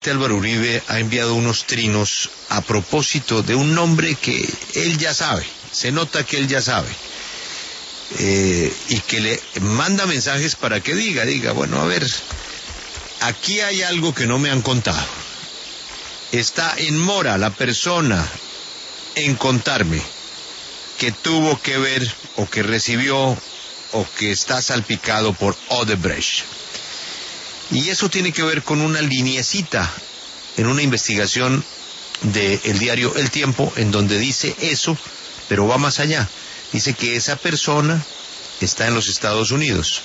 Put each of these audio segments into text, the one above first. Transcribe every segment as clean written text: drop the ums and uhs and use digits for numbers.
presidente Álvaro Uribe ha enviado unos trinos a propósito de un nombre que él ya sabe, se nota que él ya sabe, y que le manda mensajes para que diga, bueno, a ver, aquí hay algo que no me han contado. Está en mora la persona en contarme que tuvo que ver o que recibió o que está salpicado por Odebrecht. Y eso tiene que ver con una liniecita en una investigación del diario El Tiempo, en donde dice eso, pero va más allá. Dice que esa persona está en los Estados Unidos.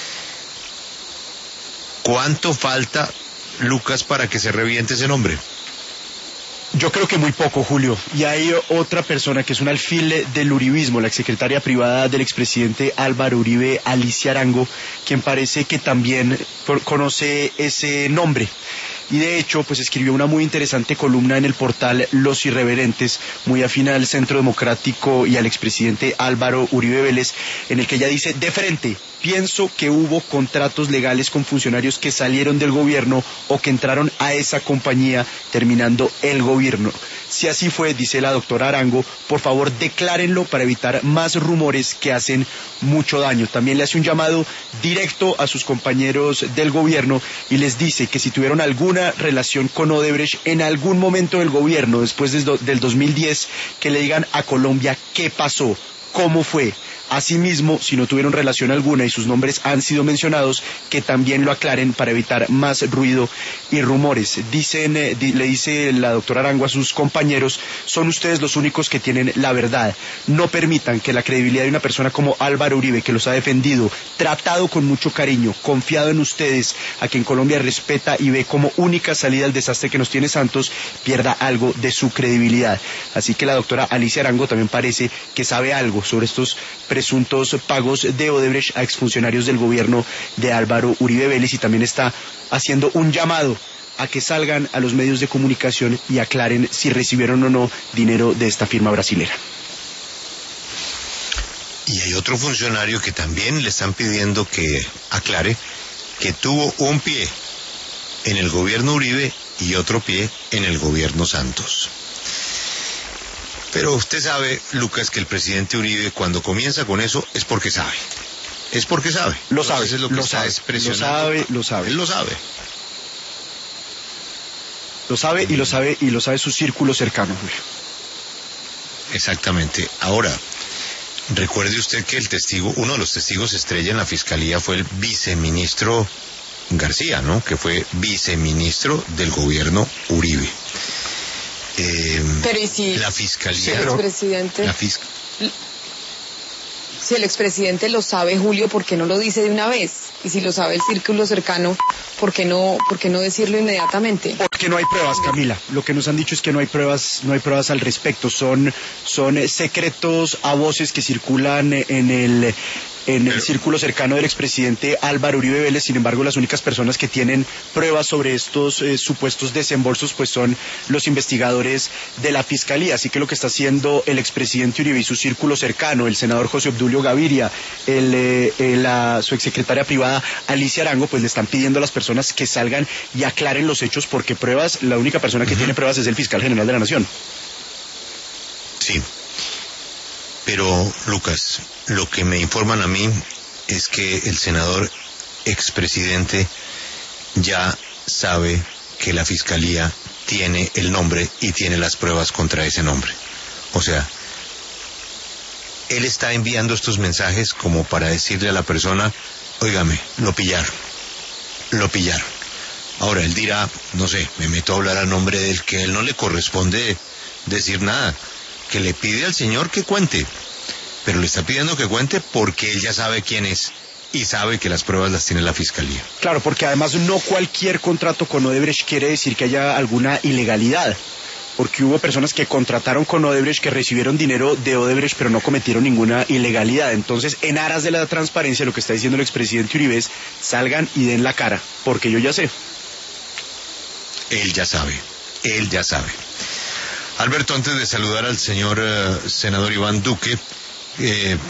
¿Cuánto falta, Lucas, para que se reviente ese nombre? Yo creo que muy poco, Julio. Y hay otra persona que es un alfil del uribismo, la exsecretaria privada del expresidente Álvaro Uribe, Alicia Arango, quien parece que también conoce ese nombre. Y de hecho, pues escribió una muy interesante columna en el portal Los Irreverentes, muy afín al Centro Democrático y al expresidente Álvaro Uribe Vélez, en el que ella dice, de frente, pienso que hubo contratos legales con funcionarios que salieron del gobierno o que entraron a esa compañía terminando el gobierno. Si así fue, dice la doctora Arango, por favor declárenlo para evitar más rumores que hacen mucho daño. También le hace un llamado directo a sus compañeros del gobierno y les dice que si tuvieron alguna relación con Odebrecht en algún momento del gobierno, después del 2010, que le digan a Colombia qué pasó, cómo fue. Asimismo, si no tuvieron relación alguna y sus nombres han sido mencionados, que también lo aclaren para evitar más ruido y rumores. Le dice la doctora Arango a sus compañeros, son ustedes los únicos que tienen la verdad. No permitan que la credibilidad de una persona como Álvaro Uribe, que los ha defendido, tratado con mucho cariño, confiado en ustedes, a quien Colombia respeta y ve como única salida al desastre que nos tiene Santos, pierda algo de su credibilidad. Así que la doctora Alicia Arango también parece que sabe algo sobre estos presuntos pagos de Odebrecht a exfuncionarios del gobierno de Álvaro Uribe Vélez, y también está haciendo un llamado a que salgan a los medios de comunicación y aclaren si recibieron o no dinero de esta firma brasilera. Y hay otro funcionario que también le están pidiendo que aclare que tuvo un pie en el gobierno Uribe y otro pie en el gobierno Santos. Pero usted sabe, Lucas, que el presidente Uribe, cuando comienza con eso, es porque sabe. Es porque sabe. Lo sabe. Es lo que está expresionando. Lo sabe. Él lo sabe. Lo sabe su círculo cercano, Julio. Exactamente. Ahora, recuerde usted que uno de los testigos estrella en la fiscalía fue el viceministro García, ¿no? Que fue viceministro del gobierno Uribe. Pero ¿y si la fiscalía, el expresidente, si el expresidente lo sabe, Julio, ¿por qué no lo dice de una vez? Y si lo sabe el círculo cercano, ¿por qué no decirlo inmediatamente? Porque no hay pruebas, Camila. Lo que nos han dicho es que no hay pruebas al respecto. Son secretos a voces que circulan en el círculo cercano del expresidente Álvaro Uribe Vélez. Sin embargo, las únicas personas que tienen pruebas sobre estos supuestos desembolsos pues son los investigadores de la fiscalía. Así que lo que está haciendo el expresidente Uribe y su círculo cercano, el senador José Obdulio Gaviria, su exsecretaria privada Alicia Arango, pues le están pidiendo a las personas que salgan y aclaren los hechos, porque pruebas, la única persona que tiene pruebas es el fiscal general de la Nación. Sí. Pero, Lucas, lo que me informan a mí es que el senador expresidente ya sabe que la fiscalía tiene el nombre y tiene las pruebas contra ese nombre. O sea, él está enviando estos mensajes como para decirle a la persona, óigame, lo pillaron. Ahora, él dirá, no sé, me meto a hablar a nombre del que a él no le corresponde decir nada, que le pide al señor que cuente, pero le está pidiendo que cuente porque él ya sabe quién es y sabe que las pruebas las tiene la fiscalía. Claro, porque además no cualquier contrato con Odebrecht quiere decir que haya alguna ilegalidad, porque hubo personas que contrataron con Odebrecht, que recibieron dinero de Odebrecht, pero no cometieron ninguna ilegalidad. Entonces, en aras de la transparencia, lo que está diciendo el expresidente Uribe es, salgan y den la cara, porque yo ya sé. Él ya sabe. Alberto, antes de saludar al señor senador Iván Duque,